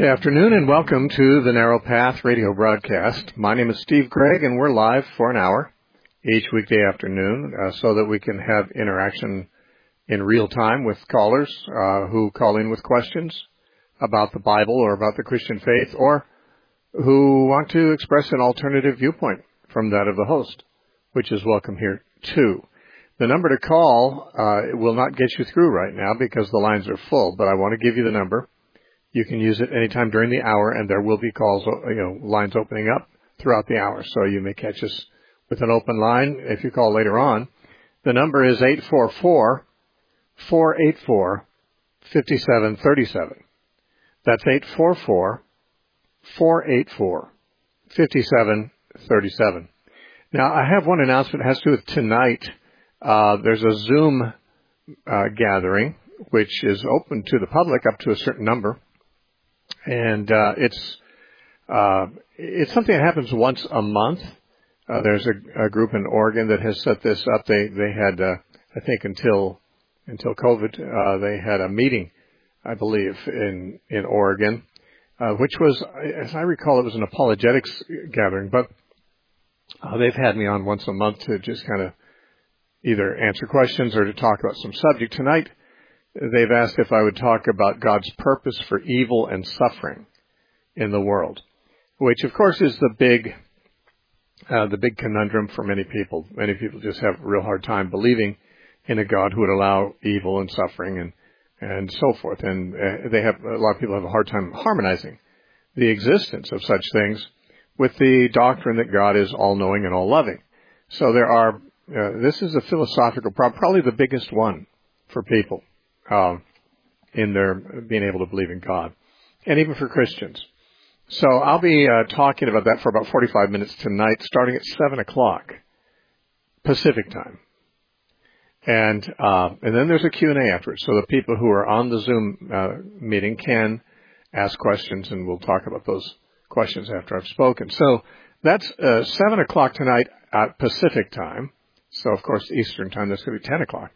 afternoon and welcome to the Narrow Path radio broadcast. My name is Steve Gregg and we're live for an hour each weekday afternoon so that we can have interaction in real time with callers who call in with questions about the Bible or about the Christian faith or who want to express an alternative viewpoint from that of the host, which is welcome here too. The number to call will not get you through right now because the lines are full, but I want to give you the number. You can use it anytime during the hour, and there will be calls, lines opening up throughout the hour. So you may catch us with an open line if you call later on. The number is 844-484-5737. That's 844-484-5737. Now, I have one announcement that has to do with tonight. There's a Zoom gathering, which is open to the public up to a certain number. And it's something that happens once a month. There's a group in Oregon that has set this up. They had I think until COVID they had a meeting, I believe, in Oregon, which was, as I recall, it was an apologetics gathering. But they've had me on once a month to just kind of either answer questions or to talk about some subject. Tonight, they've asked if I would talk about God's purpose for evil and suffering in the world, which of course is the big conundrum for many people. Many people just have a real hard time believing in a God who would allow evil and suffering and so forth. And a lot of people have a hard time harmonizing the existence of such things with the doctrine that God is all-knowing and all-loving. So this is a philosophical problem, probably the biggest one for people. In their being able to believe in God, and even for Christians. So I'll be talking about that for about 45 minutes tonight, starting at 7 o'clock Pacific time. And then there's a Q&A afterwards, so the people who are on the Zoom meeting can ask questions, and we'll talk about those questions after I've spoken. So that's 7 o'clock tonight at Pacific time. So, of course, Eastern time, that's going to be 10 o'clock.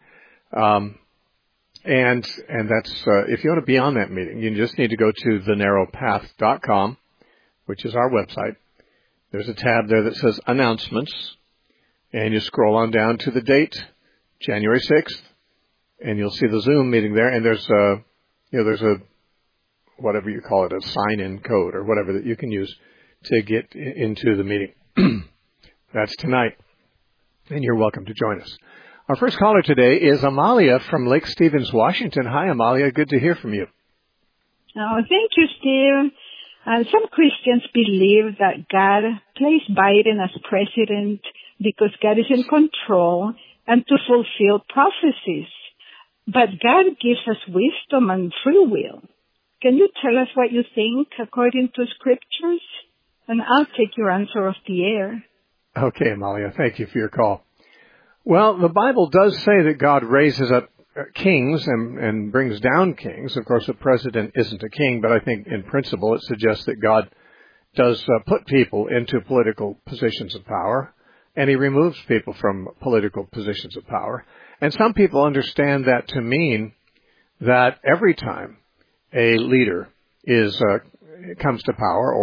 And that's, if you want to be on that meeting, you just need to go to thenarrowpath.com, which is our website. There's a tab there that says announcements, and you scroll on down to the date, January 6th, and you'll see the Zoom meeting there, and there's a whatever you call it, a sign-in code or whatever that you can use to get into the meeting. That's tonight, and you're welcome to join us. Our first caller today is Amalia from Lake Stevens, Washington. Hi, Amalia. Good to hear from you. Oh, thank you, Steve. Some Christians believe that God placed Biden as president because God is in control and to fulfill prophecies. But God gives us wisdom and free will. Can you tell us what you think according to scriptures? And I'll take your answer off the air. Okay, Amalia. Thank you for your call. Well, the Bible does say that God raises up kings and brings down kings. Of course, a president isn't a king, but I think in principle it suggests that God does put people into political positions of power, and he removes people from political positions of power. And some people understand that to mean that every time a leader comes to power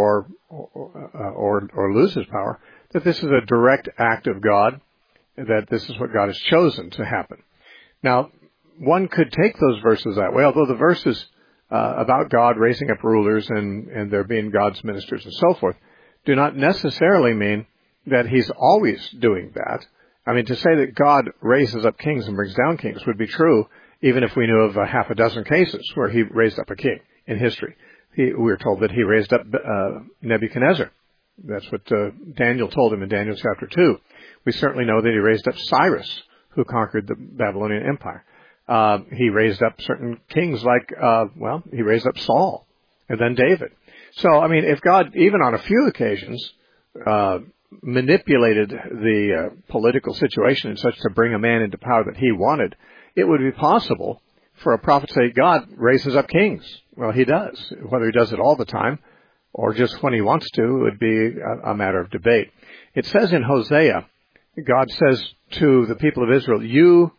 or loses power, that this is a direct act of God, that this is what God has chosen to happen. Now, one could take those verses that way, although the verses about God raising up rulers and there being God's ministers and so forth do not necessarily mean that he's always doing that. I mean, to say that God raises up kings and brings down kings would be true even if we knew of half a dozen cases where he raised up a king in history. We were told that he raised up Nebuchadnezzar. That's what Daniel told him in Daniel chapter 2. We certainly know that he raised up Cyrus, who conquered the Babylonian Empire. He raised up certain kings he raised up Saul and then David. So, I mean, if God, even on a few occasions, manipulated the political situation in such to bring a man into power that he wanted, it would be possible for a prophet to say, God raises up kings. Well, he does. Whether he does it all the time or just when he wants to would be a matter of debate. It says in Hosea, God says to the people of Israel, you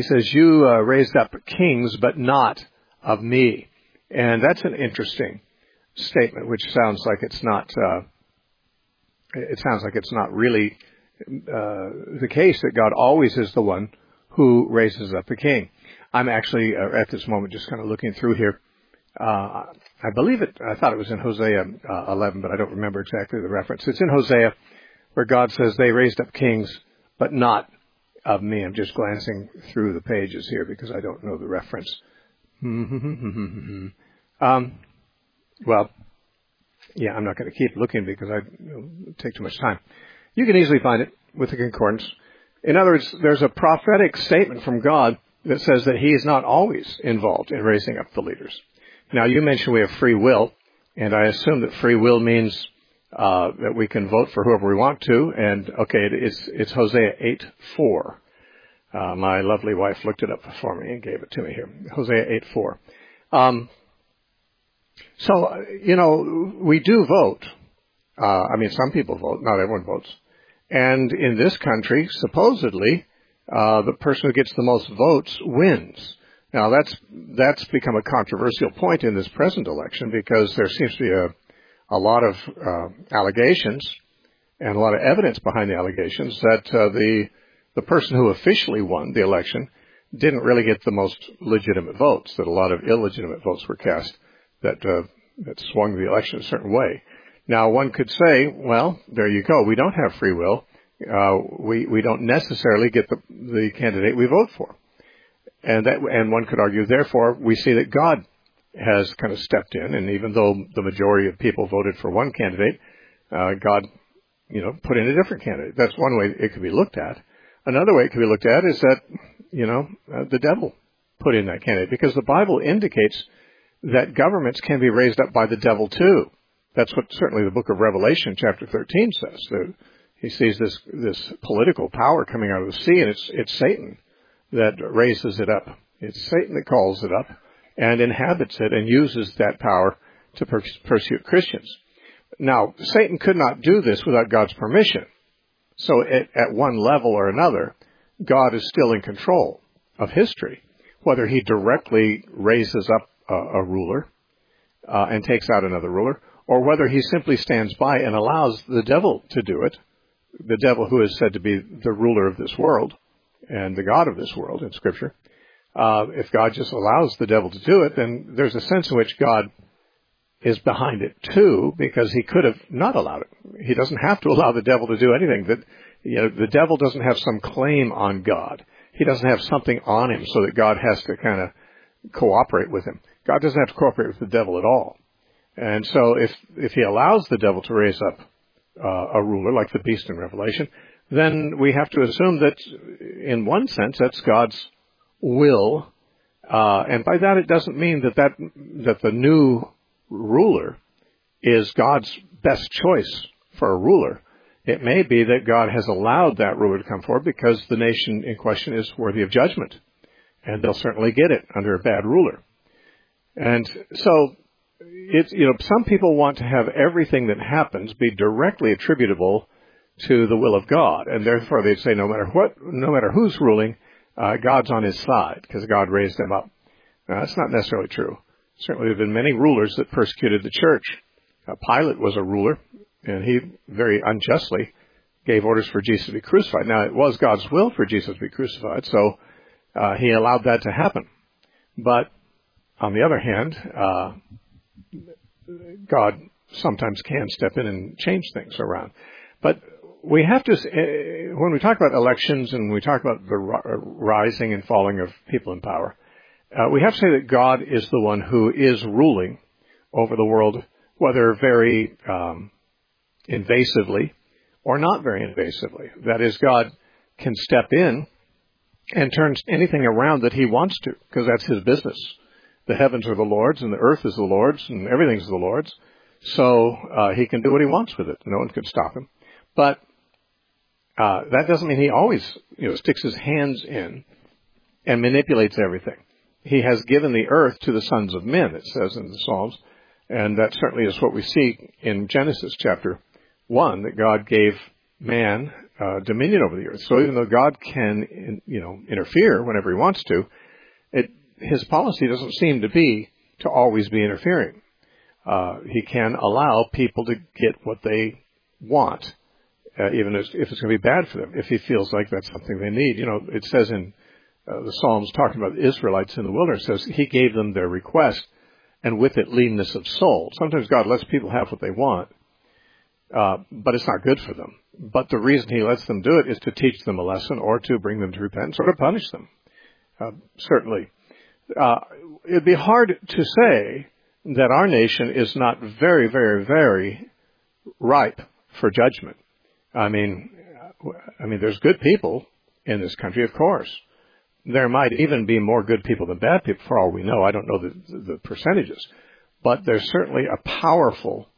raised up kings, but not of me. And that's an interesting statement, which sounds like it's not. It sounds like it's not really the case that God always is the one who raises up a king. I'm actually at this moment just kind of looking through here. I believe it. I thought it was in Hosea 11, but I don't remember exactly the reference. It's in Hosea where God says they raised up kings, but not of me. I'm just glancing through the pages here because I don't know the reference. Well, yeah, I'm not going to keep looking because it'll take too much time. You can easily find it with the concordance. In other words, there's a prophetic statement from God that says that he is not always involved in raising up the leaders. Now, you mentioned we have free will, and I assume that free will means that we can vote for whoever we want to. And, okay, it's Hosea 8:4. My lovely wife looked it up for me and gave it to me here. Hosea 8:4. So, we do vote. Some people vote. Not everyone votes. And in this country, supposedly, the person who gets the most votes wins. Now, that's become a controversial point in this present election because there seems to be a lot of allegations and a lot of evidence behind the allegations that the person who officially won the election didn't really get the most legitimate votes, that a lot of illegitimate votes were cast that swung the election a certain way. Now, one could say, well, there you go. We don't have free will. We don't necessarily get the candidate we vote for. And one could argue, therefore, we see that God has kind of stepped in, and even though the majority of people voted for one candidate, God, put in a different candidate. That's one way it could be looked at. Another way it could be looked at is that, the devil put in that candidate, because the Bible indicates that governments can be raised up by the devil too. That's what certainly the book of Revelation, chapter 13, says. That he sees this political power coming out of the sea, and it's Satan that raises it up. It's Satan that calls it up and inhabits it and uses that power to persecute Christians. Now, Satan could not do this without God's permission. So at one level or another, God is still in control of history. Whether he directly raises up a ruler and takes out another ruler, or whether he simply stands by and allows the devil to do it, the devil who is said to be the ruler of this world and the God of this world in Scripture. If God just allows the devil to do it, then there's a sense in which God is behind it too, because he could have not allowed it. He doesn't have to allow the devil to do anything. The devil doesn't have some claim on God. He doesn't have something on him so that God has to kind of cooperate with him. God doesn't have to cooperate with the devil at all. And so if he allows the devil to raise up a ruler like the beast in Revelation, then we have to assume that in one sense that's God's will. And by that it doesn't mean that the new ruler is God's best choice for a ruler. It may be that God has allowed that ruler to come forward because the nation in question is worthy of judgment. And they'll certainly get it under a bad ruler. And so some people want to have everything that happens be directly attributable to the will of God. And therefore they'd say no matter who's ruling, God's on his side because God raised them up. Now, that's not necessarily true. Certainly there have been many rulers that persecuted the church. Pilate was a ruler, and he very unjustly gave orders for Jesus to be crucified. Now, it was God's will for Jesus to be crucified, so he allowed that to happen. But on the other hand, God sometimes can step in and change things around. But we have to, when we talk about elections and we talk about the rising and falling of people in power, we have to say that God is the one who is ruling over the world, whether very invasively or not very invasively. That is, God can step in and turn anything around that he wants to, because that's his business. The heavens are the Lord's and the earth is the Lord's and everything's the Lord's. So he can do what he wants with it. No one can stop him. But that doesn't mean he always sticks his hands in and manipulates everything. He has given the earth to the sons of men, it says in the Psalms. And that certainly is what we see in Genesis chapter 1, that God gave man dominion over the earth. So even though God can, interfere whenever he wants to, his policy doesn't seem to be to always be interfering. He can allow people to get what they want, even if it's going to be bad for them, if he feels like that's something they need. You know, it says in the Psalms, talking about the Israelites in the wilderness, says he gave them their request, and with it leanness of soul. Sometimes God lets people have what they want, but it's not good for them. But the reason he lets them do it is to teach them a lesson, or to bring them to repentance, or to punish them. Certainly. It'd be hard to say that our nation is not very, very, very ripe for judgment. I mean, there's good people in this country, of course. There might even be more good people than bad people, for all we know. I don't know the percentages. But there's certainly a powerful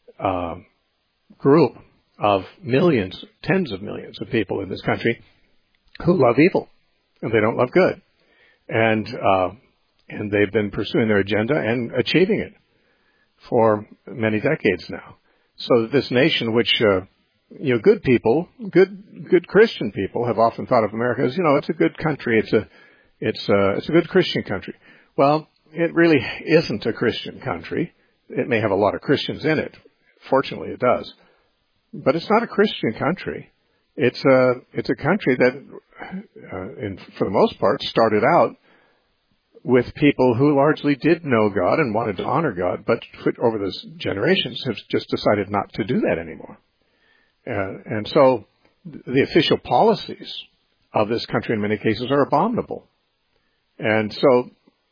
group of millions, tens of millions of people in this country who love evil, and they don't love good. And they've been pursuing their agenda and achieving it for many decades now. So this nation, which good people, good Christian people have often thought of America as, it's a good country. It's a good Christian country. Well, it really isn't a Christian country. It may have a lot of Christians in it. Fortunately, it does. But it's not a Christian country. It's a country that, for the most part, started out with people who largely did know God and wanted to honor God, but over the generations have just decided not to do that anymore. And so the official policies of this country in many cases are abominable. And so,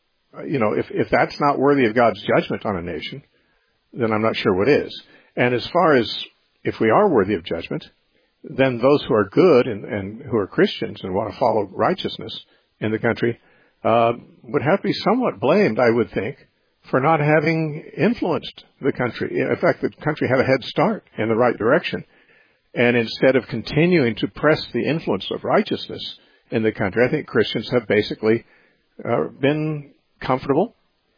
if that's not worthy of God's judgment on a nation, then I'm not sure what is. And as far as if we are worthy of judgment, then those who are good and who are Christians and want to follow righteousness in the country would have to be somewhat blamed, I would think, for not having influenced the country. In fact, the country had a head start in the right direction. And instead of continuing to press the influence of righteousness in the country, I think Christians have basically been comfortable,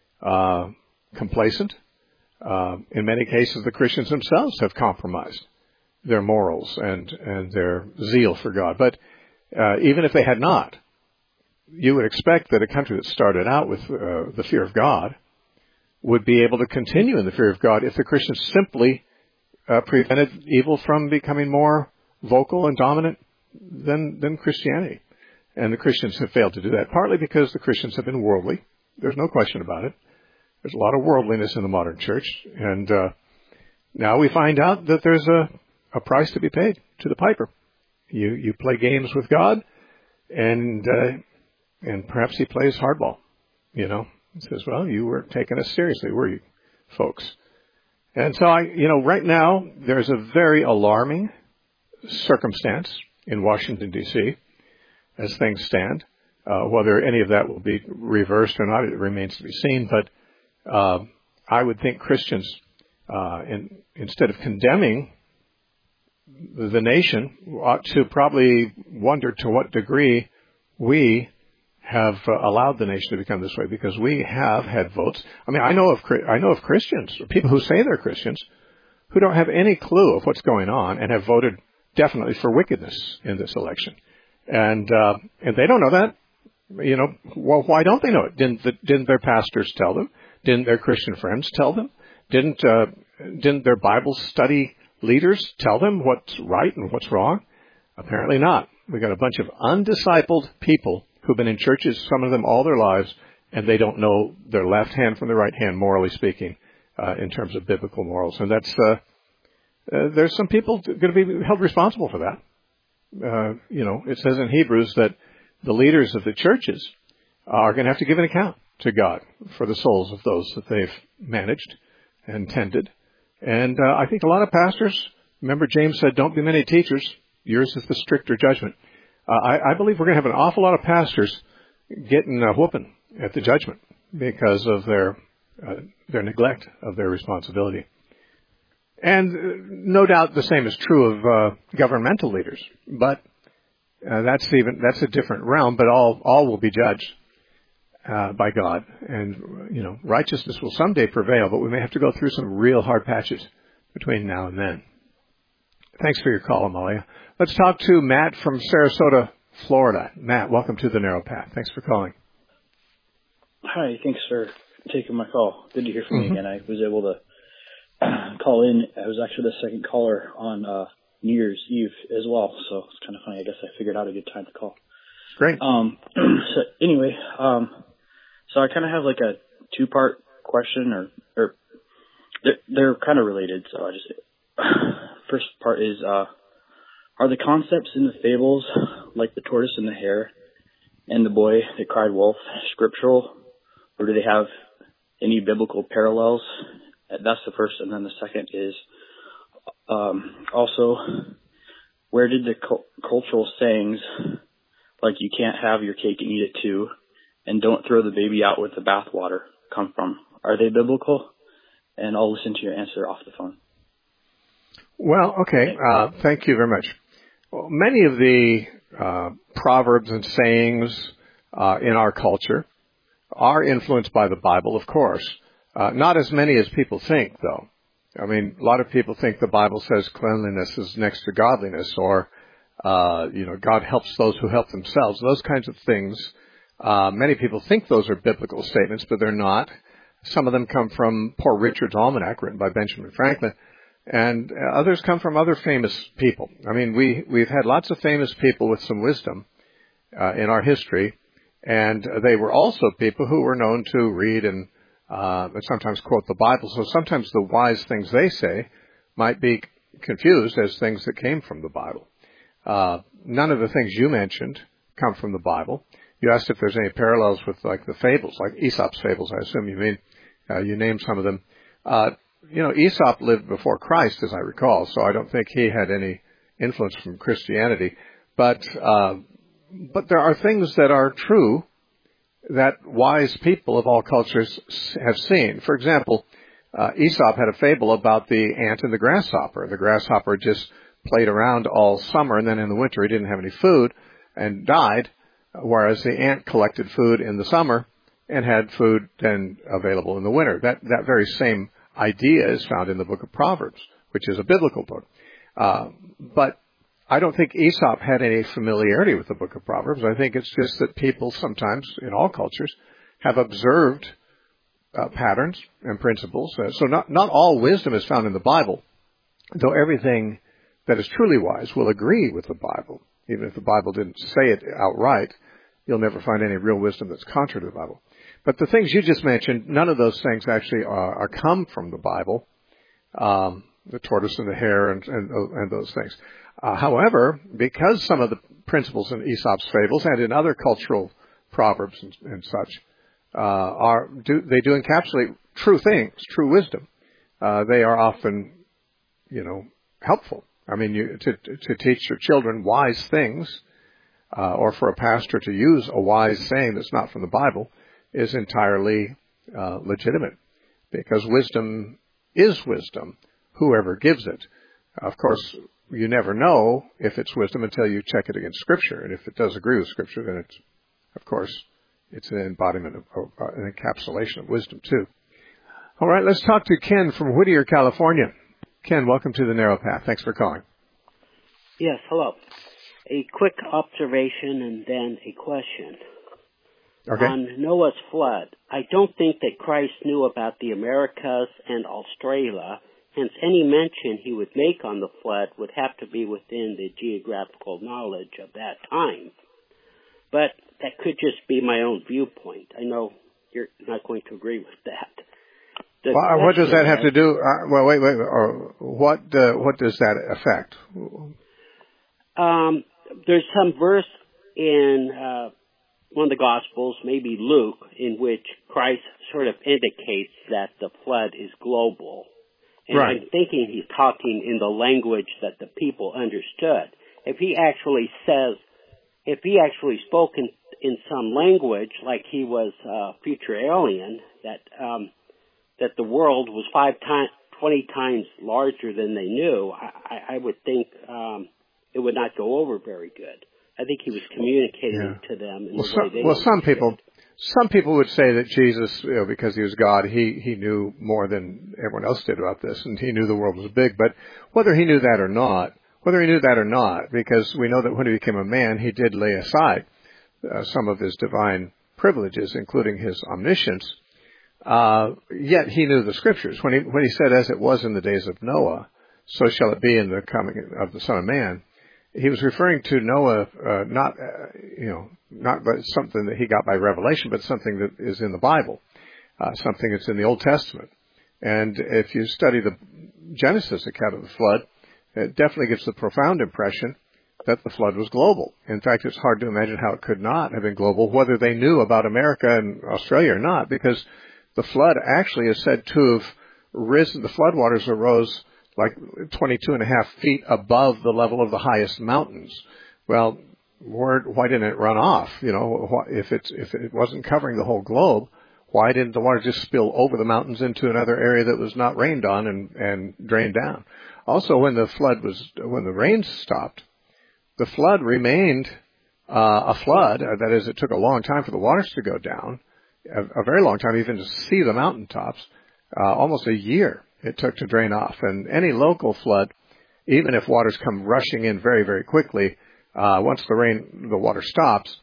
complacent. In many cases, the Christians themselves have compromised their morals and their zeal for God. But even if they had not, you would expect that a country that started out with the fear of God would be able to continue in the fear of God if the Christians simply prevented evil from becoming more vocal and dominant than Christianity. And the Christians have failed to do that, partly because the Christians have been worldly. There's no question about it. There's a lot of worldliness in the modern church. And now we find out that there's a price to be paid to the piper. You play games with God, and perhaps he plays hardball. He says, well, you weren't taking us seriously, were you, folks? And so right now there's a very alarming circumstance in Washington, D.C., as things stand. Whether any of that will be reversed or not, it remains to be seen. But I would think Christians, instead of condemning the nation, ought to probably wonder to what degree we have allowed the nation to become this way, because we have had votes. I mean, I know of Christians, or people who say they're Christians, who don't have any clue of what's going on and have voted definitely for wickedness in this election, and they don't know that. Well, why don't they know it? Didn't their pastors tell them? Didn't their Christian friends tell them? Didn't their Bible study leaders tell them what's right and what's wrong? Apparently not. We've got a bunch of undiscipled people who've been in churches, some of them all their lives, and they don't know their left hand from their right hand, morally speaking, in terms of biblical morals. And that's there's some people going to be held responsible for that. It says in Hebrews that the leaders of the churches are going to have to give an account to God for the souls of those that they've managed and tended. And I think a lot of pastors, remember James said, don't be many teachers. Yours is the stricter judgment. I believe we're going to have an awful lot of pastors getting a whooping at the judgment because of their neglect of their responsibility. And no doubt the same is true of governmental leaders, but that's a different realm. But all will be judged by God, and righteousness will someday prevail. But we may have to go through some real hard patches between now and then. Thanks for your call, Amalia. Let's talk to Matt from Sarasota, Florida. Matt, welcome to the Narrow Path. Thanks for calling. Hi, thanks for taking my call. Good to hear from you again. I was able to call in. I was actually the second caller on New Year's Eve as well, so it's kind of funny. I guess I figured out a good time to call. Great. So anyway, so I kind of have like a two-part question, or they're kind of related. So I just first part is, are the concepts in the fables, like the tortoise and the hare and the boy that cried wolf, scriptural, or do they have any biblical parallels? That's the first, and then the second is also, where did the cultural sayings, like you can't have your cake and eat it too, and don't throw the baby out with the bathwater, come from? Are they biblical? And I'll listen to your answer off the phone. Well, okay. Thank you very much. Well, many of the proverbs and sayings in our culture are influenced by the Bible, of course. Not as many as people think, though. I mean, a lot of people think the Bible says cleanliness is next to godliness, or, God helps those who help themselves. Those kinds of things. Many people think those are biblical statements, but they're not. Some of them come from Poor Richard's Almanac, written by Benjamin Franklin, and others come from other famous people. I mean, we've had lots of famous people with some wisdom in our history, and they were also people who were known to read and sometimes quote the Bible. So sometimes the wise things they say might be confused as things that came from the Bible. None of the things you mentioned come from the Bible. You asked if there's any parallels with like the fables, like Aesop's fables, I assume you mean. You named some of them. Aesop lived before Christ, as I recall, so I don't think he had any influence from Christianity. But there are things that are true that wise people of all cultures have seen. For example, Aesop had a fable about the ant and the grasshopper. The grasshopper just played around all summer, and then in the winter he didn't have any food and died, whereas the ant collected food in the summer and had food then available in the winter. That very same idea is found in the book of Proverbs, which is a biblical book. But I don't think Aesop had any familiarity with the book of Proverbs. I think it's just that people sometimes, in all cultures, have observed patterns and principles. So not all wisdom is found in the Bible, though everything that is truly wise will agree with the Bible. Even if the Bible didn't say it outright, you'll never find any real wisdom that's contrary to the Bible. But the things you just mentioned, none of those things actually are come from the Bible, the tortoise and the hare and those things. However, because some of the principles in Aesop's fables and in other cultural proverbs and such they do encapsulate true things, true wisdom. They are often, helpful. I mean, to teach your children wise things, or for a pastor to use a wise saying that's not from the Bible, is entirely legitimate, because wisdom is wisdom, whoever gives it. Of course, you never know if it's wisdom until you check it against Scripture, and if it does agree with Scripture, then it's an embodiment of an encapsulation of wisdom too. All right, let's talk to Ken from Whittier, California. Ken, welcome to the Narrow Path. Thanks for calling. Yes, hello. A quick observation and then a question. Okay. On Noah's flood, I don't think that Christ knew about the Americas and Australia, hence any mention he would make on the flood would have to be within the geographical knowledge of that time. But that could just be my own viewpoint. I know you're not going to agree with that. What does that have to do? Wait. What does that affect? There's some verse in one of the Gospels, maybe Luke, in which Christ sort of indicates that the flood is global. And right. I'm thinking he's talking in the language that the people understood. If he actually spoke in some language, like he was a future alien, that the world was 20 times larger than they knew, I would think it would not go over very good. I think he was communicating to them in the way they understood. Some people would say that Jesus, because he was God, he knew more than everyone else did about this, and he knew the world was big. But whether he knew that or not, because we know that when he became a man, he did lay aside some of his divine privileges, including his omniscience. Yet he knew the scriptures. When he said, as it was in the days of Noah, so shall it be in the coming of the Son of Man, he was referring to Noah, not by something that he got by revelation, but something that is in the Bible, something that's in the Old Testament. And if you study the Genesis account of the flood, it definitely gives the profound impression that the flood was global. In fact, it's hard to imagine how it could not have been global, whether they knew about America and Australia or not, because the flood actually is said to have risen, the floodwaters arose like 22.5 feet above the level of the highest mountains. Well, why didn't it run off? If it wasn't covering the whole globe, why didn't the water just spill over the mountains into another area that was not rained on and drained down? Also, when the rains stopped, the flood remained a flood. That is, it took a long time for the waters to go down, a very long time even to see the mountaintops, almost a year it took to drain off. And any local flood, even if waters come rushing in very, very quickly, once the water stops,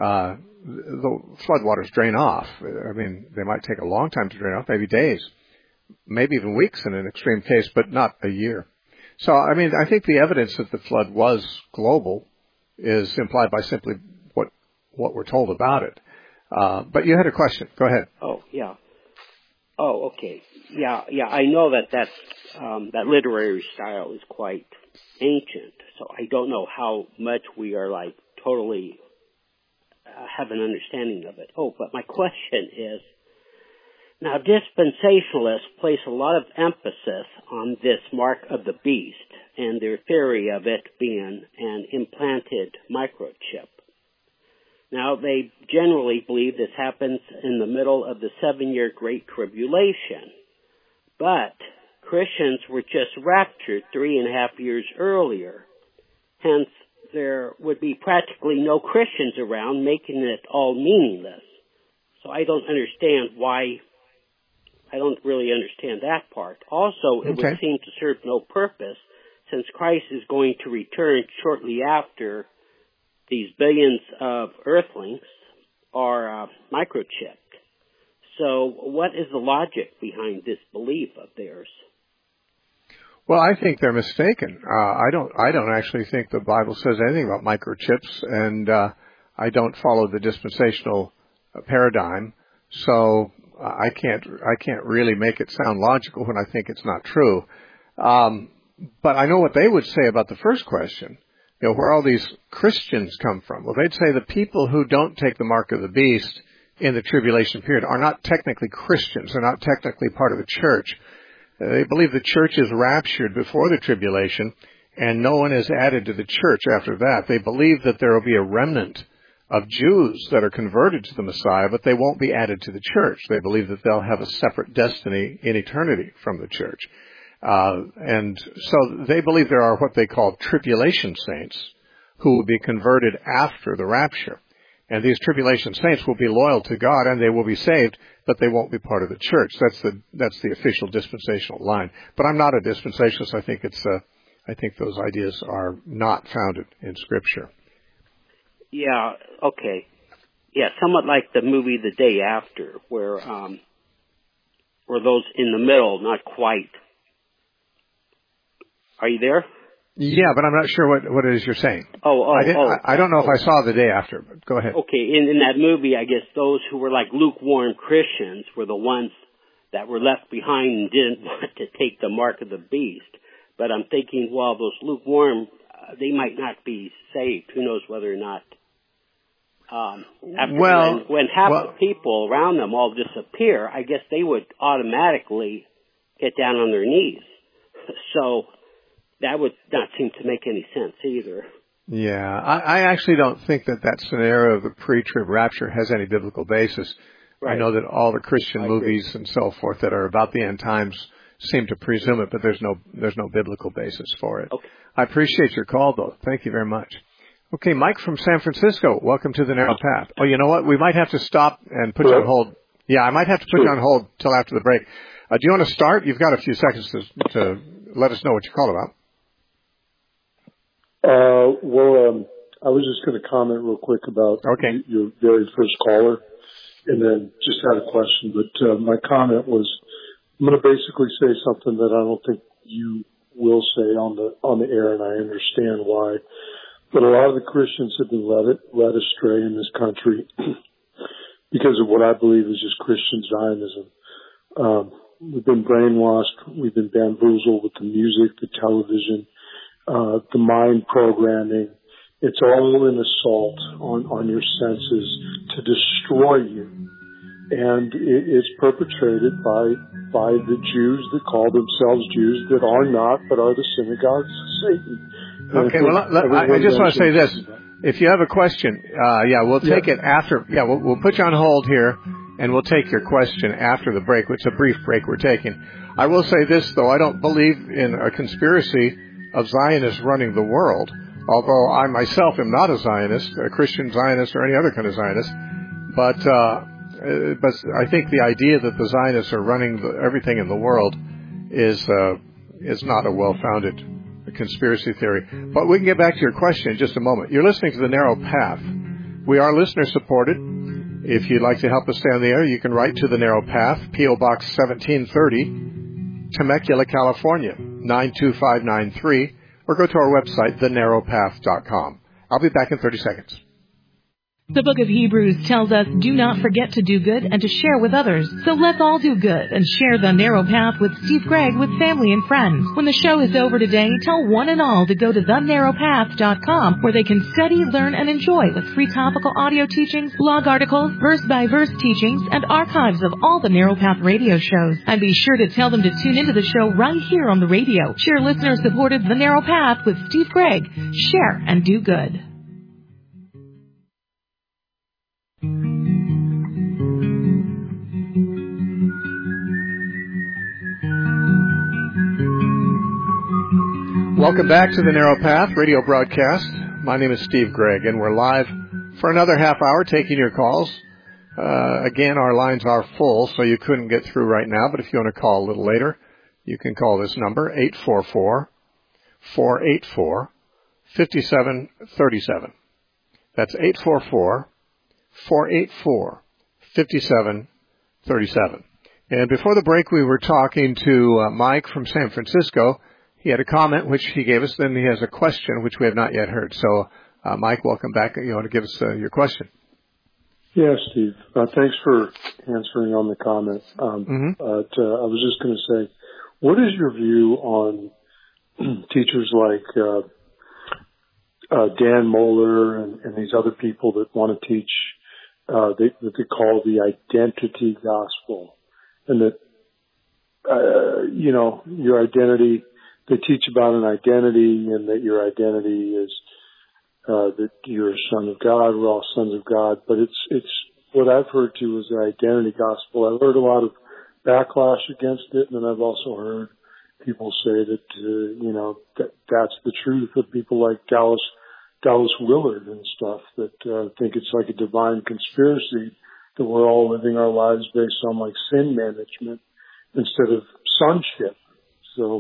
the floodwaters drain off. I mean, they might take a long time to drain off, maybe days, maybe even weeks in an extreme case, but not a year. So, I mean, I think the evidence that the flood was global is implied by simply what we're told about it. But you had a question. Go ahead. Oh, yeah. Oh, okay. Yeah. I know that literary style is quite ancient, so I don't know how much we are like totally have an understanding of it. Oh, but my question is, now dispensationalists place a lot of emphasis on this mark of the beast and their theory of it being an implanted microchip. Now, they generally believe this happens in the middle of the 7-year Great Tribulation. But Christians were just raptured 3.5 years earlier. Hence, there would be practically no Christians around, making it all meaningless. So I don't really understand that part. Also, it would seem to serve no purpose, since Christ is going to return shortly after these billions of earthlings are microchipped. So what is the logic behind this belief of theirs? Well, I think they're mistaken. I don't actually think the Bible says anything about microchips, and I don't follow the dispensational paradigm. So I can't really make it sound logical when I think it's not true. But I know what they would say about the first question. Where all these Christians come from. Well, they'd say the people who don't take the mark of the beast in the tribulation period are not technically Christians. They're not technically part of the church. They believe the church is raptured before the tribulation, and no one is added to the church after that. They believe that there will be a remnant of Jews that are converted to the Messiah, but they won't be added to the church. They believe that they'll have a separate destiny in eternity from the church. And so they believe there are what they call tribulation saints who will be converted after the rapture. And these tribulation saints will be loyal to God and they will be saved, but they won't be part of the church. That's the official dispensational line. But I'm not a dispensationalist. I think those ideas are not founded in Scripture. Yeah, okay. Yeah, somewhat like the movie The Day After, where those in the middle, not quite. Are you there? Yeah, but I'm not sure what it is you're saying. I don't know if I saw The Day After, but go ahead. Okay, in that movie, I guess those who were like lukewarm Christians were the ones that were left behind and didn't want to take the mark of the beast. But I'm thinking, well, those lukewarm, they might not be saved. Who knows whether or not. When half the people around them all disappear, I guess they would automatically get down on their knees. So that would not seem to make any sense either. Yeah, I actually don't think that scenario of the pre-trib rapture has any biblical basis. Right. I know that all the Christian movies and so forth that are about the end times seem to presume it, but there's no biblical basis for it. Okay. I appreciate your call, though. Thank you very much. Okay, Mike from San Francisco, welcome to the Narrow Path. Oh, you know what? We might have to stop and put you on hold. Yeah, I might have to put you on hold till after the break. Do you want to start? You've got a few seconds to let us know what you called about. I was just going to comment real quick about your very first caller. and then just had a question. But my comment was, I'm going to basically say something that I don't think you will say on the air, and I understand why. But a lot of the Christians have been led astray in this country because of what I believe is just Christian Zionism. We've been brainwashed. We've been bamboozled with the music, the television, the mind programming. It's all an assault on your senses to destroy you. And it's perpetrated by the Jews that call themselves Jews that are not, but are the synagogues of Satan. Okay, well, I just want to say this. If you have a question, we'll take it after. Yeah, we'll put you on hold here, and we'll take your question after the break. It's a brief break we're taking. I will say this, though. I don't believe in a conspiracy of Zionists running the world, although I myself am not a Zionist, a Christian Zionist, or any other kind of Zionist. But I think the idea that the Zionists are running everything in the world is not a well-founded conspiracy theory. But we can get back to your question in just a moment. You're listening to The Narrow Path. We are listener-supported. If you'd like to help us stay on the air, you can write to The Narrow Path, P.O. Box 1730, Temecula, California, 92593, or go to our website, thenarrowpath.com. I'll be back in 30 seconds. The book of Hebrews tells us, do not forget to do good and to share with others. So let's all do good and share The Narrow Path with Steve Gregg with family and friends. When the show is over today, tell one and all to go to thenarrowpath.com, where they can study, learn, and enjoy with free topical audio teachings, blog articles, verse-by-verse teachings, and archives of all the Narrow Path radio shows. And be sure to tell them to tune into the show right here on the radio. Share listener-supported The Narrow Path with Steve Gregg. Share and do good. Welcome back to the Narrow Path radio broadcast. My name is Steve Gregg, and we're live for another half hour taking your calls. Again, our lines are full, so you couldn't get through right now, but if you want to call a little later, you can call this number, 844-484-5737. That's 844-484-5737. And before the break, we were talking to Mike from San Francisco. He had a comment which he gave us, then he has a question which we have not yet heard. So, Mike, welcome back. You want to give us your question? Yeah, Steve. Thanks for answering on the comment. I was just going to say, what is your view on teachers like Dan Mohler and these other people that want to teach that they call the identity gospel, and that your identity? They teach about an identity, and that your identity is that you're a son of God. We're all sons of God. But it's what I've heard too is the identity gospel. I've heard a lot of backlash against it, and then I've also heard people say that that's the truth. Of people like Dallas Willard and stuff that think it's like a divine conspiracy that we're all living our lives based on like sin management instead of sonship. So.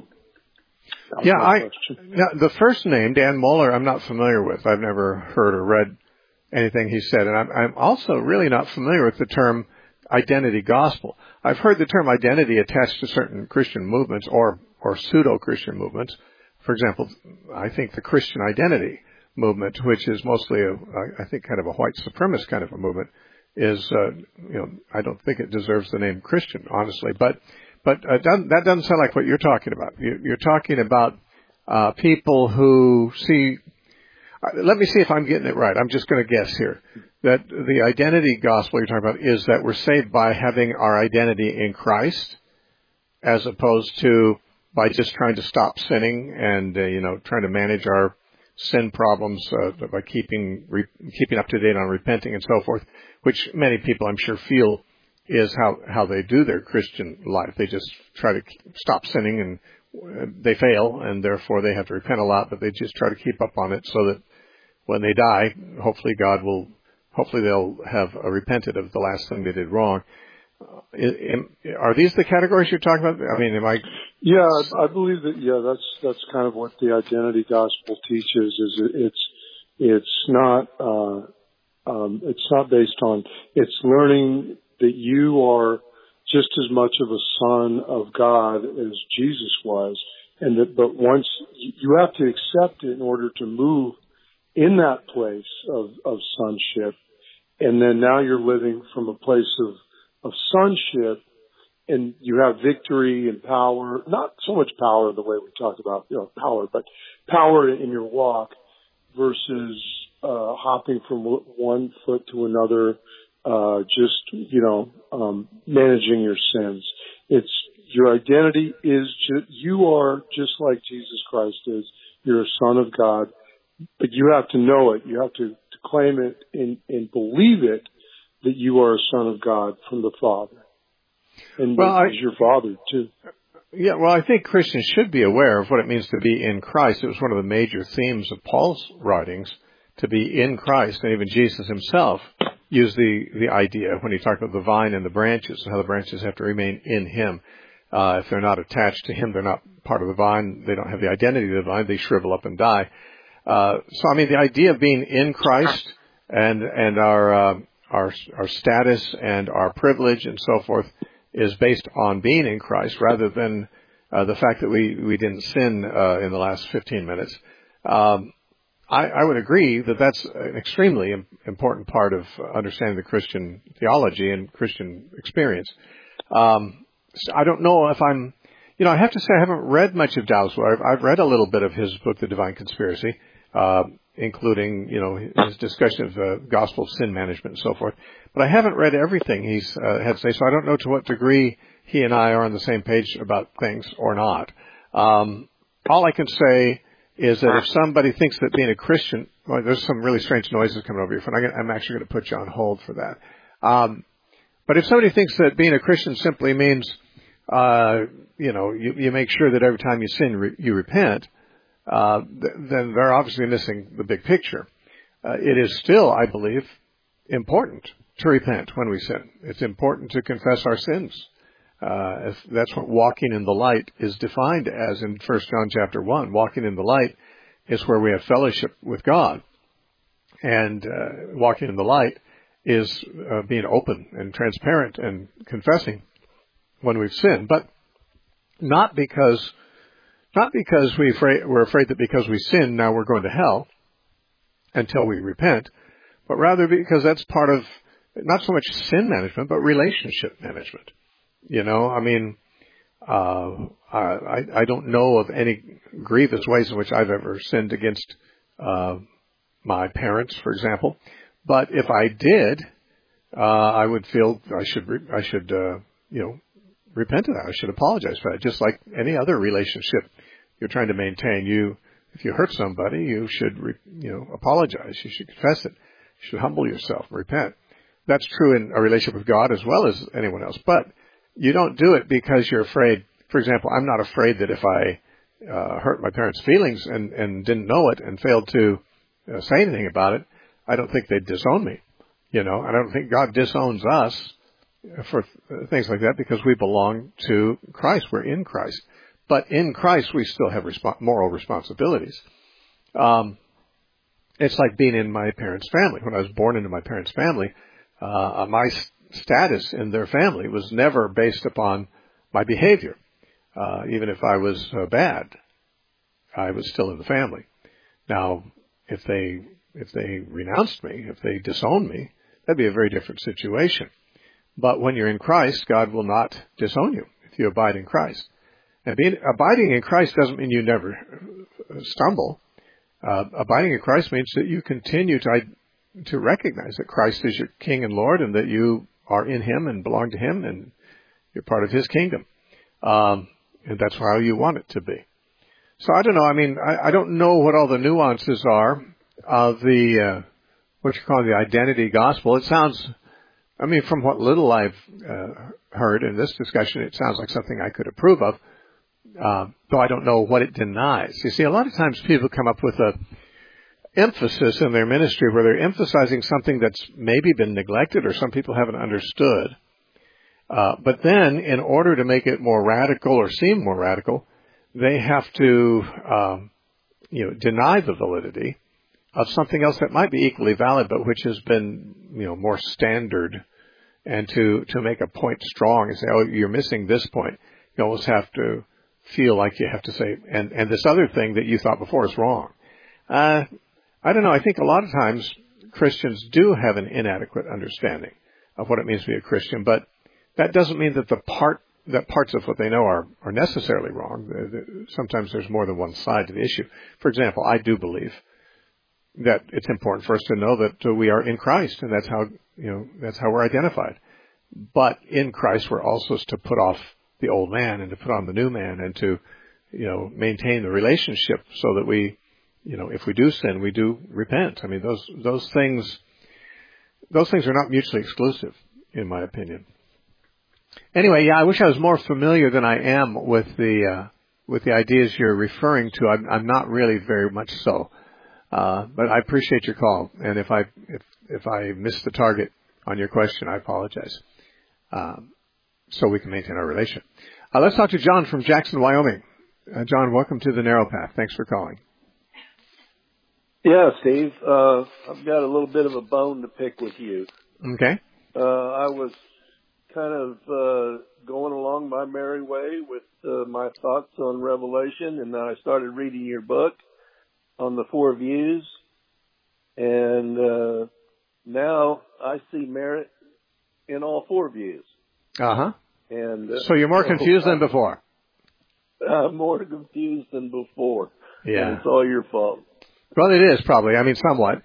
The first name, Dan Mohler, I'm not familiar with. I've never heard or read anything he said. And I'm also really not familiar with the term identity gospel. I've heard the term identity attached to certain Christian movements or pseudo-Christian movements. For example, I think the Christian identity movement, which is mostly I think kind of a white supremacist kind of a movement, is, I don't think it deserves the name Christian, honestly. But that doesn't sound like what you're talking about. You're talking about people who see. Let me see if I'm getting it right. I'm just going to guess here that the identity gospel you're talking about is that we're saved by having our identity in Christ, as opposed to by just trying to stop sinning and trying to manage our sin problems by keeping up to date on repenting and so forth, which many people I'm sure feel is how they do their Christian life. They just try to stop sinning and they fail, and therefore they have to repent a lot, but they just try to keep up on it so that when they die, hopefully they'll have repented of the last thing they did wrong. Are these the categories you're talking about? I mean, am I? Yeah, I believe that. Yeah, that's kind of what the identity gospel teaches. Is it's not It's not based on, it's learning that you are just as much of a son of God as Jesus was. And that, but once you have to accept it in order to move in that place of sonship. And then now you're living from a place of sonship, and you have victory and power, not so much power the way we talked about, power, but power in your walk versus, hopping from one foot to another, managing your sins. It's your identity is you are just like Jesus Christ is. You're a son of God, but you have to know it. You have to claim it and believe it that you are a son of God from the Father. And he's your Father too. Yeah, well, I think Christians should be aware of what it means to be in Christ. It was one of the major themes of Paul's writings, to be in Christ, and even Jesus himself used the idea when he talked about the vine and the branches, and how the branches have to remain in him. If they're not attached to him, they're not part of the vine, they don't have the identity of the vine, they shrivel up and die. The idea of being in Christ and our status and our privilege and so forth is based on being in Christ rather than the fact that we didn't sin in the last 15 minutes. I would agree that that's an extremely important part of understanding the Christian theology and Christian experience. I don't know if I have to say I haven't read much of Dowswell. I've read a little bit of his book, The Divine Conspiracy, including, his discussion of the gospel of sin management and so forth. But I haven't read everything he's had to say, so I don't know to what degree he and I are on the same page about things or not. All I can say is that if somebody thinks that being a Christian, well, there's some really strange noises coming over your phone. I'm actually going to put you on hold for that. But if somebody thinks that being a Christian simply means, you make sure that every time you sin, you repent, then they're obviously missing the big picture. It is still, I believe, important to repent when we sin. It's important to confess our sins. That's what walking in the light is defined as in 1 John chapter 1. Walking in the light is where we have fellowship with God. And walking in the light is being open and transparent and confessing when we've sinned. But not because we're afraid that because we sin, now we're going to hell until we repent, but rather because that's part of not so much sin management, but relationship management. I don't know of any grievous ways in which I've ever sinned against my parents, for example. But if I did, I would feel I should repent of that. I should apologize for that. Just like any other relationship you're trying to maintain, if you hurt somebody, you should apologize. You should confess it. You should humble yourself, repent. That's true in a relationship with God as well as anyone else. But you don't do it because you're afraid. For example, I'm not afraid that if I hurt my parents' feelings and didn't know it and failed to say anything about it, I don't think they'd disown me. I don't think God disowns us for things like that because we belong to Christ. We're in Christ. But in Christ, we still have moral responsibilities. It's like being in my parents' family. When I was born into my parents' family, my status in their family was never based upon my behavior. Even if I was bad, I was still in the family. Now, if they renounced me, if they disowned me, that'd be a very different situation. But when you're in Christ, God will not disown you if you abide in Christ. And abiding in Christ doesn't mean you never stumble. Abiding in Christ means that you continue to recognize that Christ is your King and Lord, and that you are in Him and belong to Him, and you're part of His kingdom. And that's how you want it to be. So I don't know. I don't know what all the nuances are of the what you call the identity gospel. It sounds, from what little I've heard in this discussion, it sounds like something I could approve of. Though I don't know what it denies. You see, a lot of times people come up with a emphasis in their ministry where they're emphasizing something that's maybe been neglected or some people haven't understood. But then, in order to make it more radical or seem more radical, they have to, deny the validity of something else that might be equally valid, but which has been more standard, and to make a point strong and say, oh, you're missing this point. You almost have to feel like you have to say, and this other thing that you thought before is wrong. I don't know. I think a lot of times Christians do have an inadequate understanding of what it means to be a Christian, but that doesn't mean that parts of what they know are necessarily wrong. Sometimes there's more than one side to the issue. For example, I do believe that it's important for us to know that we are in Christ, and that's how we're identified. But in Christ, we're also to put off the old man and to put on the new man, and to maintain the relationship so that we, if we do sin, we do repent. I mean, those things are not mutually exclusive, in my opinion. Anyway, I wish I was more familiar than I am with the ideas you're referring to. I'm not really very much so. But I appreciate your call, and if I missed the target on your question, I apologize. So we can maintain our relation. Let's talk to John from Jackson, Wyoming. John, welcome to the Narrow Path. Thanks for calling. Yeah, Steve. I've got a little bit of a bone to pick with you. Okay. I was kind of going along my merry way with my thoughts on Revelation, and then I started reading your book on the four views, and now I see merit in all four views. Uh-huh. And so you're more confused than before? I'm more confused than before. Yeah. And it's all your fault. Well, it is probably. I mean, somewhat.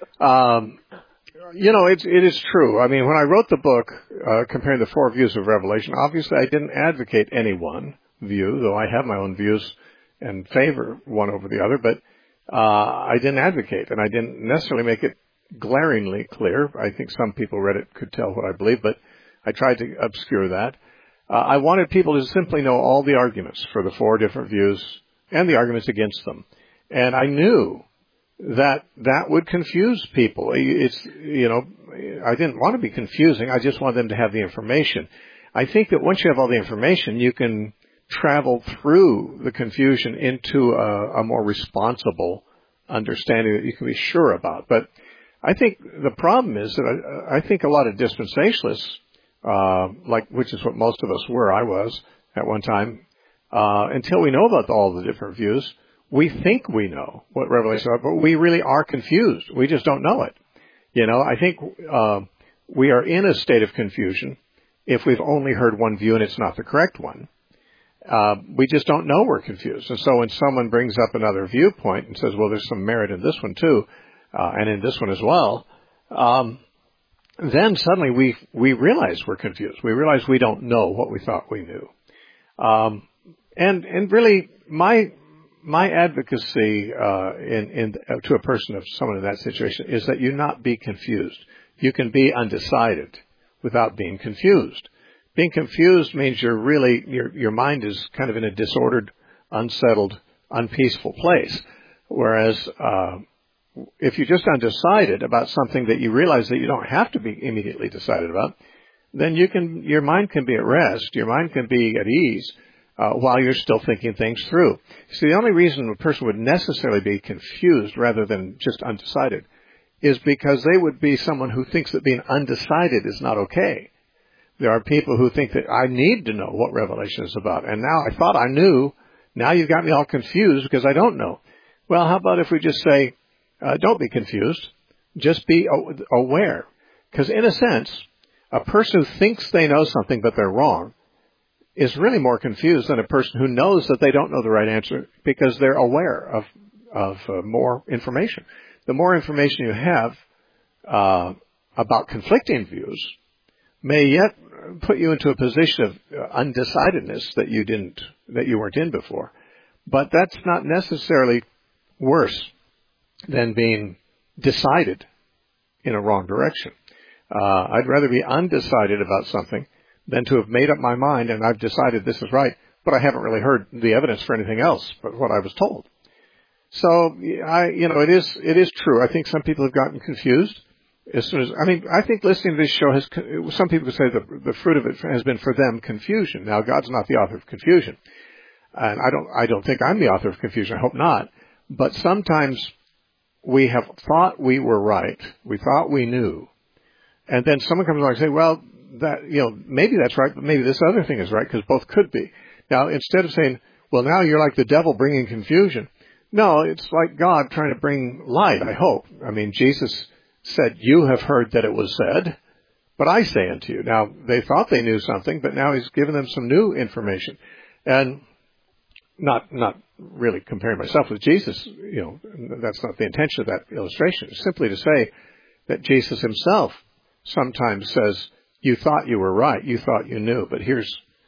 It is true. I mean, when I wrote the book, comparing the four views of Revelation, obviously I didn't advocate any one view, though I have my own views and favor one over the other, but I didn't advocate, and I didn't necessarily make it glaringly clear. I think some people read it could tell what I believe, but I tried to obscure that. I wanted people to simply know all the arguments for the four different views and the arguments against them. And I knew that would confuse people. I didn't want to be confusing. I just wanted them to have the information. I think that once you have all the information, you can travel through the confusion into a more responsible understanding that you can be sure about. But I think the problem is that I think a lot of dispensationalists, which is what most of us were, I was at one time, until we know about all the different views, we think we know what Revelation is, but we really are confused. We just don't know it. I think we are in a state of confusion if we've only heard one view and it's not the correct one. We just don't know we're confused. And so when someone brings up another viewpoint and says, well, there's some merit in this one too, and in this one as well, then suddenly we realize we're confused. We realize we don't know what we thought we knew. And really, my advocacy to a person of someone in that situation is that you not be confused. You can be undecided without being confused. Being confused means your mind is kind of in a disordered, unsettled, unpeaceful place. Whereas if you're just undecided about something that you realize that you don't have to be immediately decided about, then your mind can be at rest, your mind can be at ease while you're still thinking things through. See, the only reason a person would necessarily be confused rather than just undecided is because they would be someone who thinks that being undecided is not okay. There are people who think that I need to know what Revelation is about. And now I thought I knew. Now you've got me all confused because I don't know. Well, how about if we just say, don't be confused. Just be aware. Because in a sense, a person who thinks they know something but they're wrong is really more confused than a person who knows that they don't know the right answer because they're aware of more information. The more information you have about conflicting views may yet put you into a position of undecidedness that you weren't in before. But that's not necessarily worse than being decided in a wrong direction. I'd rather be undecided about something than to have made up my mind and I've decided this is right, but I haven't really heard the evidence for anything else but what I was told. So, it is true. I think some people have gotten confused. I think listening to this show some people could say the fruit of it has been for them confusion. Now, God's not the author of confusion. And I don't think I'm the author of confusion. I hope not. But sometimes we have thought we were right. We thought we knew. And then someone comes along and say, well, that, maybe that's right, but maybe this other thing is right, because both could be. Now, instead of saying, well, now you're like the devil bringing confusion. No, it's like God trying to bring light, I hope. I mean, Jesus said, you have heard that it was said, but I say unto you. Now, they thought they knew something, but now he's given them some new information. And not really comparing myself with Jesus, that's not the intention of that illustration. It's simply to say that Jesus himself sometimes says, you thought you were right, you thought you knew, but here's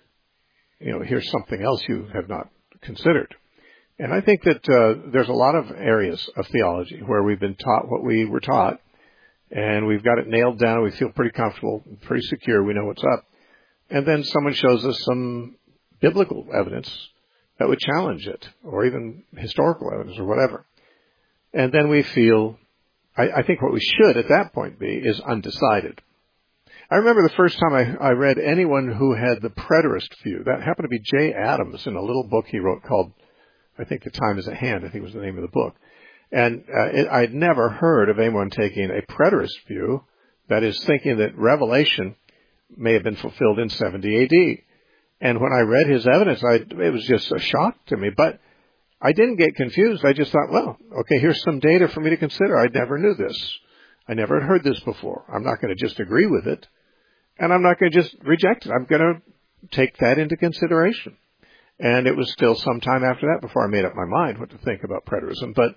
something else you have not considered. And I think that there's a lot of areas of theology where we've been taught what we were taught, and we've got it nailed down, we feel pretty comfortable, pretty secure, we know what's up. And then someone shows us some biblical evidence that would challenge it, or even historical evidence or whatever. And then we feel, I think what we should at that point be is undecided. I remember the first time I read anyone who had the preterist view. That happened to be Jay Adams in a little book he wrote called, I think, The Time is at Hand, I think was the name of the book. And I'd never heard of anyone taking a preterist view, that is, thinking that Revelation may have been fulfilled in 70 A.D. And when I read his evidence, it was just a shock to me. But I didn't get confused. I just thought, well, okay, here's some data for me to consider. I never knew this. I never had heard this before. I'm not going to just agree with it, and I'm not going to just reject it. I'm going to take that into consideration. And it was still some time after that before I made up my mind what to think about preterism. But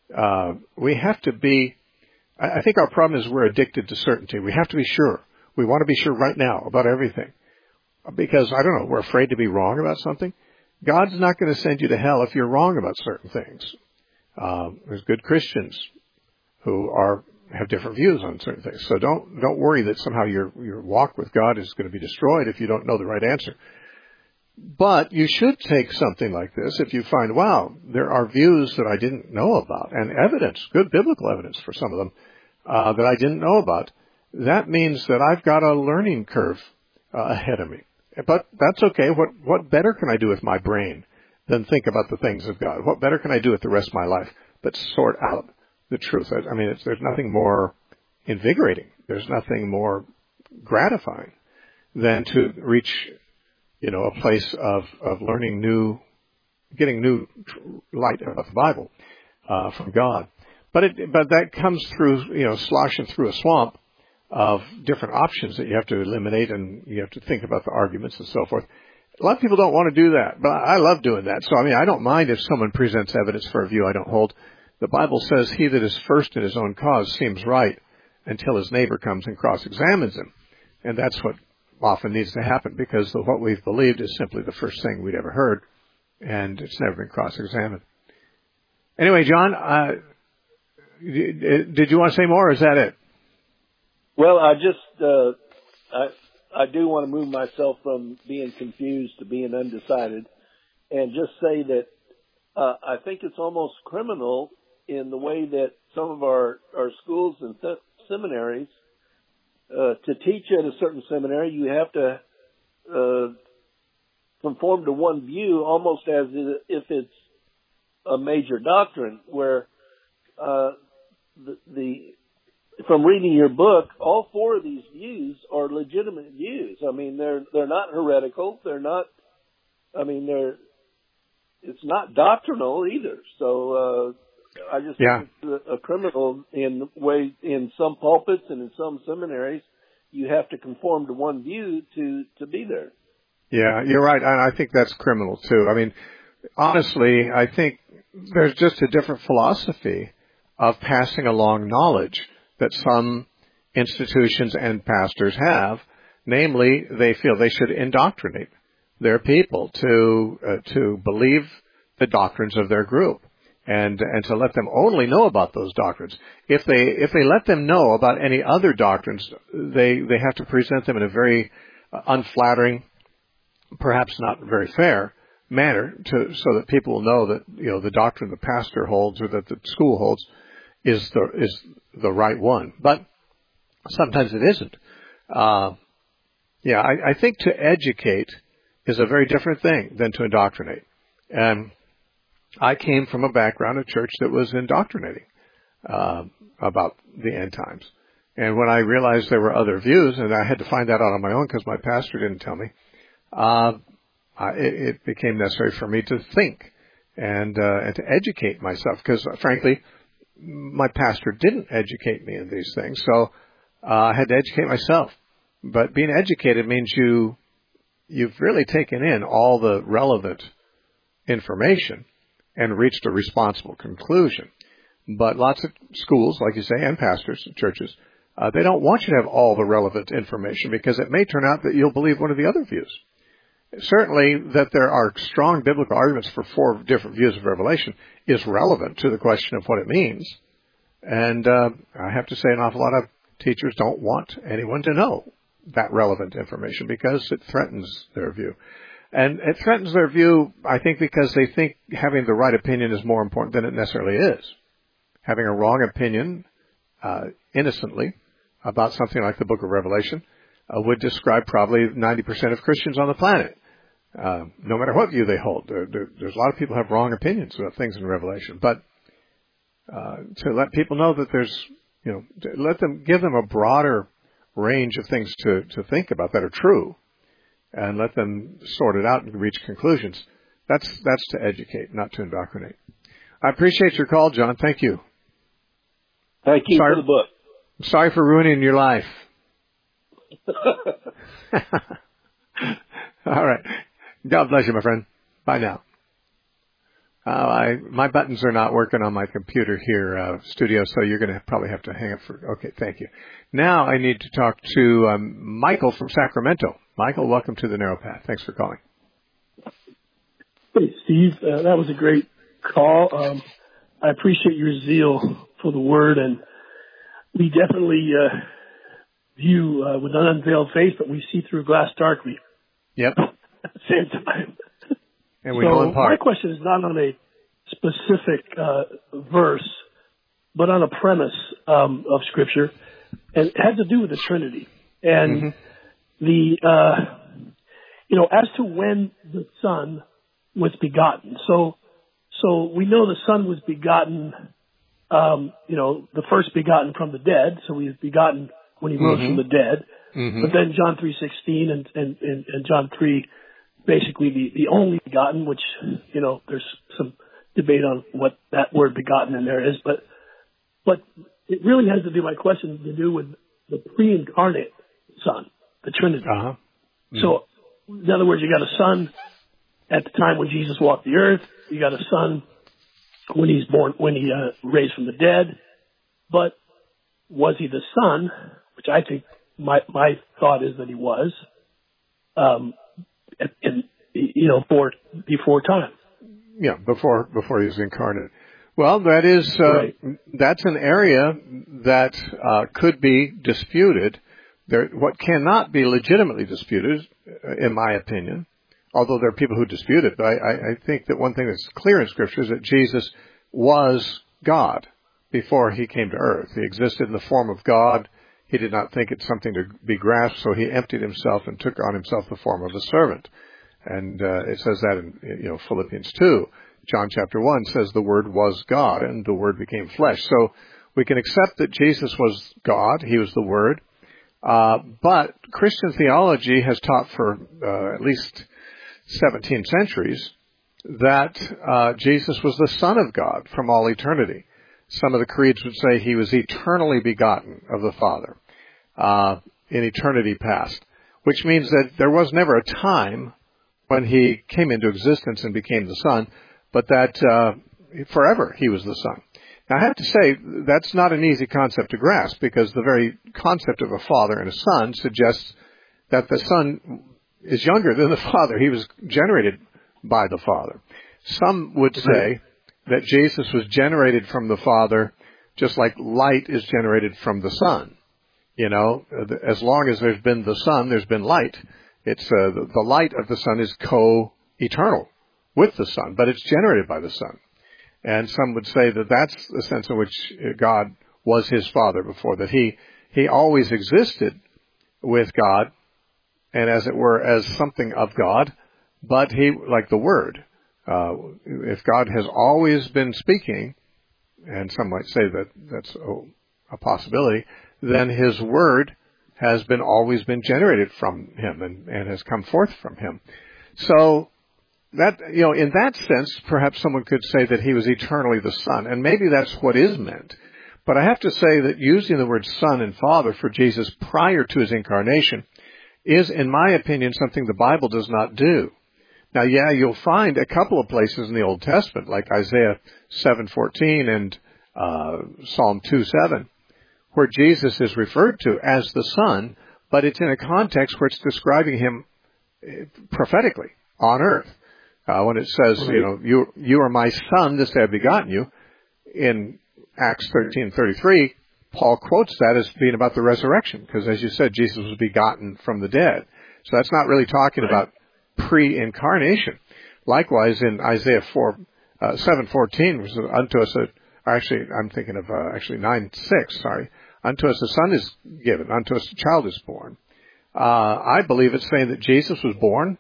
we have to be, I think our problem is we're addicted to certainty. We have to be sure. We want to be sure right now about everything. Because, I don't know, we're afraid to be wrong about something. God's not going to send you to hell if you're wrong about certain things. There's good Christians who have different views on certain things. So don't worry that somehow your walk with God is going to be destroyed if you don't know the right answer. But you should take something like this if you find, wow, there are views that I didn't know about, and evidence, good biblical evidence for some of them, that I didn't know about. That means that I've got a learning curve ahead of me. But that's okay. What better can I do with my brain than think about the things of God? What better can I do with the rest of my life but sort out the truth? I mean, there's nothing more invigorating. There's nothing more gratifying than to reach, a place of learning getting new light about the Bible from God. But that comes through, sloshing through a swamp of different options that you have to eliminate, and you have to think about the arguments and so forth. A lot of people don't want to do that, but I love doing that. So, I don't mind if someone presents evidence for a view I don't hold. The Bible says, he that is first in his own cause seems right until his neighbor comes and cross-examines him. And that's what often needs to happen, because what we've believed is simply the first thing we'd ever heard, and it's never been cross-examined. Anyway, John, did you want to say more, or is that it? Well, I do want to move myself from being confused to being undecided, and just say that I think it's almost criminal in the way that some of our schools and seminaries, to teach at a certain seminary, you have to conform to one view, almost as if it's a major doctrine, where from reading your book, all four of these views are legitimate views. I mean, they're not heretical. They're not. I mean, it's not doctrinal either. So I just think it's a criminal in some pulpits and in some seminaries. You have to conform to one view to be there. Yeah, you're right, and I think that's criminal too. I mean, honestly, I think there's just a different philosophy of passing along knowledge that some institutions and pastors have. Namely, they feel they should indoctrinate their people to believe the doctrines of their group, and to let them only know about those doctrines. If they let them know about any other doctrines, they have to present them in a very unflattering, perhaps not very fair manner, so that people will know that the doctrine the pastor holds or that the school holds is the right one. But sometimes it isn't. I think to educate is a very different thing than to indoctrinate. And I came from a background of church that was indoctrinating about the end times. And when I realized there were other views, and I had to find that out on my own because my pastor didn't tell me, it became necessary for me to think and to educate myself. Because frankly, my pastor didn't educate me in these things, so I had to educate myself. But being educated means you've really taken in all the relevant information and reached a responsible conclusion. But lots of schools, like you say, and pastors and churches, they don't want you to have all the relevant information because it may turn out that you'll believe one of the other views. Certainly that there are strong biblical arguments for 4 different views of Revelation is relevant to the question of what it means. And I have to say an awful lot of teachers don't want anyone to know that relevant information because it threatens their view. And it threatens their view, I think, because they think having the right opinion is more important than it necessarily is. Having a wrong opinion innocently about something like the book of Revelation would describe probably 90% of Christians on the planet, no matter what view they hold. There's a lot of people who have wrong opinions about things in Revelation. But to let people know that there's, give them a broader range of things to think about that are true, and let them sort it out and reach conclusions. That's to educate, not to indoctrinate. I appreciate your call, John. Thank you. Thank you for the book. Sorry for ruining your life. All right. God bless you, my friend. Bye now. My buttons are not working on my computer here, studio, so you're going to probably have to hang up for... Okay, thank you. Now I need to talk to Michael from Sacramento. Michael, welcome to the Narrow Path. Thanks for calling. Hey, Steve. That was a great call. I appreciate your zeal for the Word, and we definitely view with an unveiled face, but we see through glass darkly. Yep. At the same time. And we know in part. My question is not on a specific verse, but on a premise of Scripture, and it has to do with the Trinity. And as to when the Son was begotten. So we know the Son was begotten, the first begotten from the dead. So he was begotten when he rose from the dead. But then John 3:16 and John 3, basically the only begotten, which, there's some debate on what that word begotten in there is, but it really has to do, my question, to do with the pre-incarnate Son, the Trinity. So, in other words, you got a Son at the time when Jesus walked the earth, you got a Son when he's born, when he raised from the dead, but was he the Son, which I think my thought is that he was, before time. Yeah, before he was incarnate. Well, that is right. That's an area that could be disputed. What cannot be legitimately disputed, in my opinion, although there are people who dispute it, but I think that one thing that's clear in Scripture is that Jesus was God before he came to earth. He existed in the form of God. He did not think it something to be grasped, so he emptied himself and took on himself the form of a servant. And it says that in Philippians 2. John chapter 1 says the Word was God, and the Word became flesh. So we can accept that Jesus was God. He was the Word. But Christian theology has taught for at least 17 centuries that Jesus was the Son of God from all eternity. Some of the creeds would say he was eternally begotten of the Father in eternity past, which means that there was never a time when he came into existence and became the Son, but that forever he was the Son. Now, I have to say, that's not an easy concept to grasp, because the very concept of a Father and a Son suggests that the Son is younger than the Father. He was generated by the Father. Some would say that Jesus was generated from the Father just like light is generated from the sun. As long as there's been the sun, there's been light. It's the light of the sun is co-eternal with the sun, but it's generated by the sun. And some would say that that's the sense in which God was his Father before, that he always existed with God, and as it were, as something of God, but he, like the Word, if God has always been speaking, and some might say that that's a possibility, then his word has always been generated from him and has come forth from him. So that, in that sense, perhaps someone could say that he was eternally the Son, and maybe that's what is meant. But I have to say that using the word Son and Father for Jesus prior to his incarnation is, in my opinion, something the Bible does not do. Now, yeah, you'll find a couple of places in the Old Testament, like Isaiah 7:14 and Psalm 2:7, where Jesus is referred to as the Son, but it's in a context where it's describing him prophetically on earth. When it says, you are my Son, this day I've begotten you, in Acts 13:33, Paul quotes that as being about the resurrection, because as you said, Jesus was begotten from the dead. So that's not really talking about pre-incarnation. Likewise, in Isaiah 7:14, unto us, I'm thinking of 9:6, sorry. Unto us a son is given, unto us a child is born. I believe it's saying that Jesus was born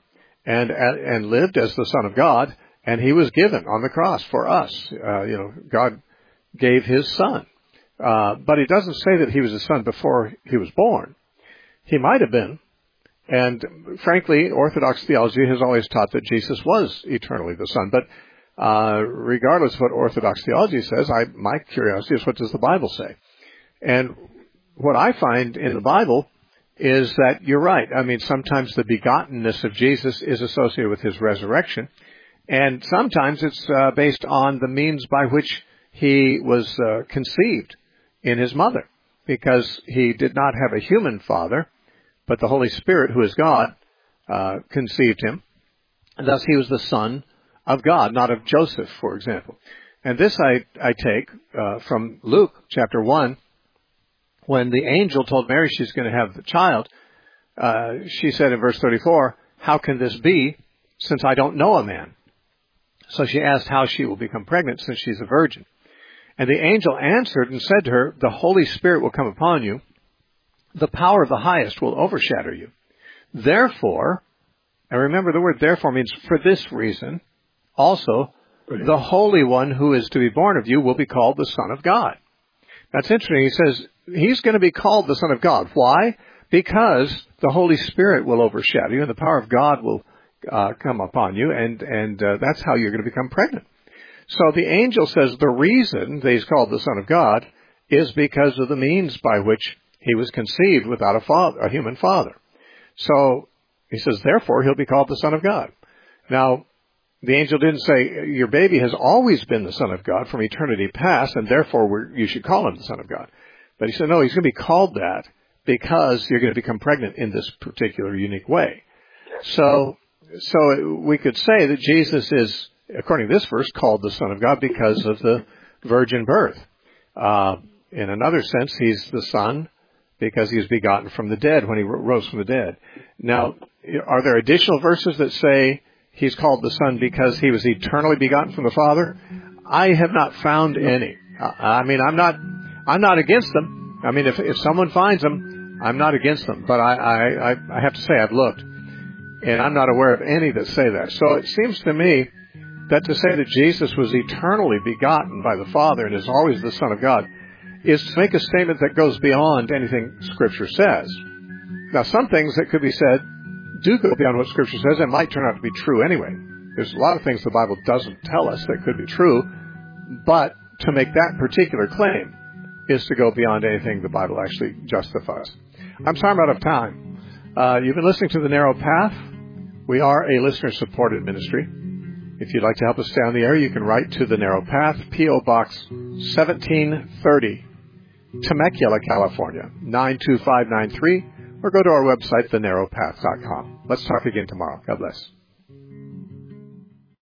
and lived as the Son of God, and he was given on the cross for us. God gave his Son. But it doesn't say that he was a son before he was born. He might have been. And frankly, Orthodox theology has always taught that Jesus was eternally the Son. But regardless of what Orthodox theology says, my curiosity is, what does the Bible say? And what I find in the Bible is that you're right. I mean, sometimes the begottenness of Jesus is associated with his resurrection, and sometimes it's based on the means by which he was conceived in his mother, because he did not have a human father, but the Holy Spirit, who is God, conceived him. And thus he was the Son of God, not of Joseph, for example. And this I take from Luke chapter 1, when the angel told Mary she's going to have the child. She said in verse 34, "How can this be, since I don't know a man?" So she asked how she will become pregnant, since she's a virgin. And the angel answered and said to her, "The Holy Spirit will come upon you. The power of the highest will overshadow you. Therefore," and remember the word therefore means for this reason, also, "the Holy One who is to be born of you will be called the Son of God." That's interesting. He says he's going to be called the Son of God. Why? Because the Holy Spirit will overshadow you, and the power of God will come upon you, and that's how you're going to become pregnant. So the angel says the reason that he's called the Son of God is because of the means by which he was conceived without a human father. So he says, therefore, he'll be called the Son of God. Now, the angel didn't say, your baby has always been the Son of God from eternity past, and therefore you should call him the Son of God. But he said, no, he's going to be called that because you're going to become pregnant in this particular unique way. So we could say that Jesus is, according to this verse, called the Son of God because of the virgin birth. In another sense, he's the Son because he was begotten from the dead when he rose from the dead. Now, are there additional verses that say he's called the Son because he was eternally begotten from the Father? I have not found any. I mean, I'm not against them. I mean, if someone finds them, I'm not against them. But I have to say I've looked, and I'm not aware of any that say that. So it seems to me that to say that Jesus was eternally begotten by the Father and is always the Son of God is to make a statement that goes beyond anything Scripture says. Now, some things that could be said do go beyond what Scripture says and might turn out to be true anyway. There's a lot of things the Bible doesn't tell us that could be true, but to make that particular claim is to go beyond anything the Bible actually justifies. I'm sorry I'm out of time. You've been listening to The Narrow Path. We are a listener-supported ministry. If you'd like to help us stay on the air, you can write to The Narrow Path, P.O. Box 1730, Temecula, California, 92593, or go to our website, thenarrowpath.com. Let's talk again tomorrow. God bless.